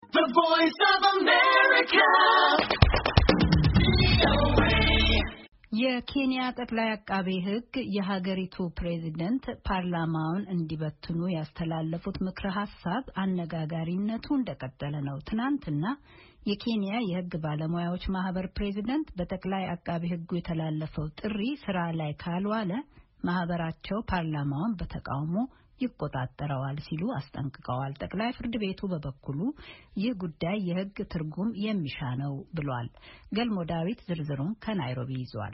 The Voice of America. የኬንያ ጠቅላይ አቃቤ ሕግ የሀገሪቱ ፕሬዝዳንት ፓርላማውን እንዲበትኑ ያስተላለፉት ምክረ ሐሳብ አነጋጋሪነቱ እንደቀጠለ ነው። ትናንትና የኬንያ የሕግ ባለሙያዎች ማህበር ፕሬዝዳንት በጠቅላይ አቃቤ ሕጉ የተላለፈው ጥሪ ስራ ላይ ካልዋለ ማህበራቸው ፓርላማውን በተቃውሞ ይቆጣጠረዋል ሲሉ አስጠንቅቀዋል። ጠቅላይ ፍርድ ቤቱ በበኩሉ ይህ ጉዳይ የሕግ ትርጉም የሚሻ ነው ብሏል። ገልሞ ዳዊት ዝርዝሩን ከናይሮቢ ይዟል።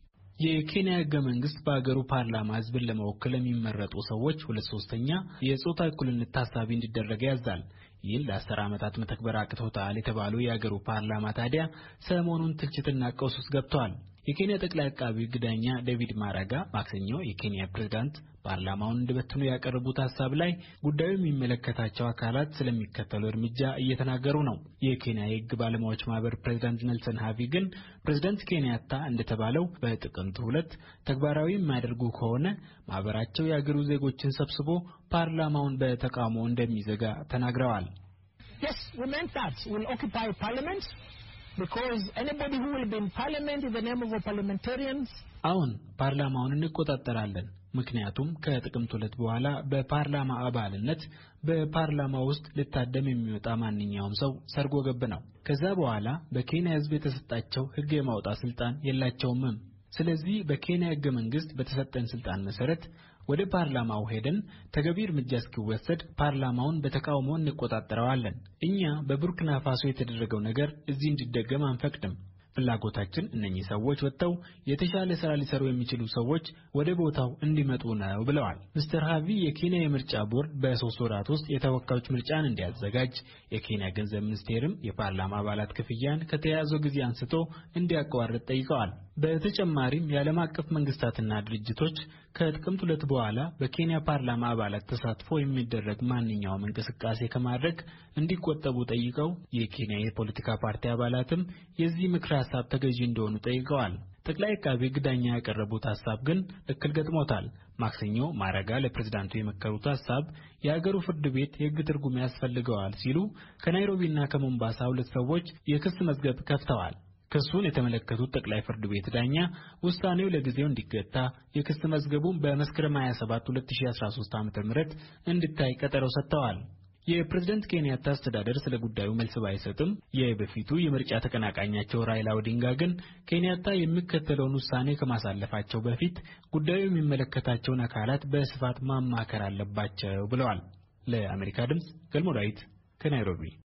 የኬንያ ሕገ መንግስት በአገሩ ፓርላማ ህዝብን ለመወከል የሚመረጡ ሰዎች 2/3 የጾታ እኩልነት ታሳቢ እንዲደረግ ያዛል። ይህን ለ10 ዓመታት መተግበር አቅቶታል የተባለው የአገሩ ፓርላማ ታዲያ ሰሞኑን ትችትና ቀውስ ውስጥ ገብቷል። የኬንያ ጠቅላይ አቃቤ ሕግ ዳኛ ዴቪድ ማራጋ ማክሰኞ የኬንያ ፕሬዝዳንት ፓርላማውን እንዲበትኑ ያቀረቡት ሐሳብ ላይ ጉዳዩ የሚመለከታቸው አካላት ስለሚከተለው እርምጃ እየተናገሩ ነው። የኬንያ የሕግ ባለሙያዎች ማህበር ፕሬዝዳንት ኔልሰን ሃቪ ግን ፕሬዝዳንት ኬንያታ እንደተባለው በጥቅምት 2 ተግባራዊ የማያደርጉ ከሆነ ማህበራቸው የአገሩ ዜጎችን ሰብስቦ ፓርላማውን በተቃውሞ እንደሚዘጋ ተናግረዋል። Yes, we meant that. We'll occupy parliament because anybody who will be in parliament in the name of the parliamentarians. አሁን ፓርላማውን እንቆጣጠራለን። ምክንያቱም ከጥቅምት 2 በኋላ በፓርላማ አባልነት በፓርላማ ውስጥ ሊታደም የሚወጣ ማንኛውም ሰው ሰርጎ ገብ ነው። ከዛ በኋላ በኬንያ ህዝብ የተሰጣቸው ህግ የማውጣት ስልጣን የላቸውም። ስለዚህ በኬንያ ህገ መንግስት በተሰጠን ስልጣን መሰረት ወደ ፓርላማው ሄደን ተገቢ እርምጃ እስኪወሰድ ፓርላማውን በተቃውሞ እንቆጣጠረዋለን። እኛ በቡርኪና ፋሶ የተደረገው ነገር እዚህ እንዲደገም አንፈቅድም። ፍላጎታችን እነኚህ ሰዎች ወጥተው የተሻለ ስራ ሊሰሩ የሚችሉ ሰዎች ወደ ቦታው እንዲመጡ ነው ብለዋል። ሚስተር ሃቪ የኬንያ የምርጫ ቦርድ በ3 ወራት ውስጥ የተወካዮች ምርጫን እንዲያዘጋጅ፣ የኬንያ ገንዘብ ሚኒስቴርም የፓርላማ አባላት ክፍያን ከተያዘው ጊዜ አንስቶ እንዲያቋርጥ ጠይቀዋል። በተጨማሪም የዓለም አቀፍ መንግስታትና ድርጅቶች ከጥቅምት 2 በኋላ በኬንያ ፓርላማ አባላት ተሳትፎ የሚደረግ ማንኛውም እንቅስቃሴ ከማድረግ እንዲቆጠቡ ጠይቀው የኬንያ የፖለቲካ ፓርቲ አባላትም የዚህ ምክር ሐሳብ ተገዢ እንደሆኑ ጠይቀዋል። ጠቅላይ አቃቤ ሕግ ዳኛ ያቀረቡት ሐሳብ ግን እክል ገጥሞታል። ማክሰኞ ማረጋ ለፕሬዝዳንቱ የመከሩት ሐሳብ የአገሩ ፍርድ ቤት የሕግ ትርጉም ያስፈልገዋል ሲሉ ከናይሮቢና ከሞምባሳ 2 ሰዎች የክስ መዝገብ ከፍተዋል። ክሱን የተመለከቱት ጠቅላይ ፍርድ ቤት ዳኛ ውሳኔው ለጊዜው እንዲገታ የክስ መዝገቡን በመስከረም 27 2013 ዓ.ም እንዲታይ ቀጠሮ ሰጥተዋል። የፕሬዝዳንት ኬንያታ አስተዳደር ስለ ጉዳዩ መልስ ባይሰጥም የበፊቱ የምርጫ ተቀናቃኛቸው ራይላ ኦዲንጋ ግን ኬንያታ የሚከተለውን ውሳኔ ከማሳለፋቸው በፊት ጉዳዩ የሚመለከታቸውን አካላት በስፋት ማማከር አለባቸው ብለዋል። ለአሜሪካ ድምጽ ገልሞ ዳዊት ከናይሮቢ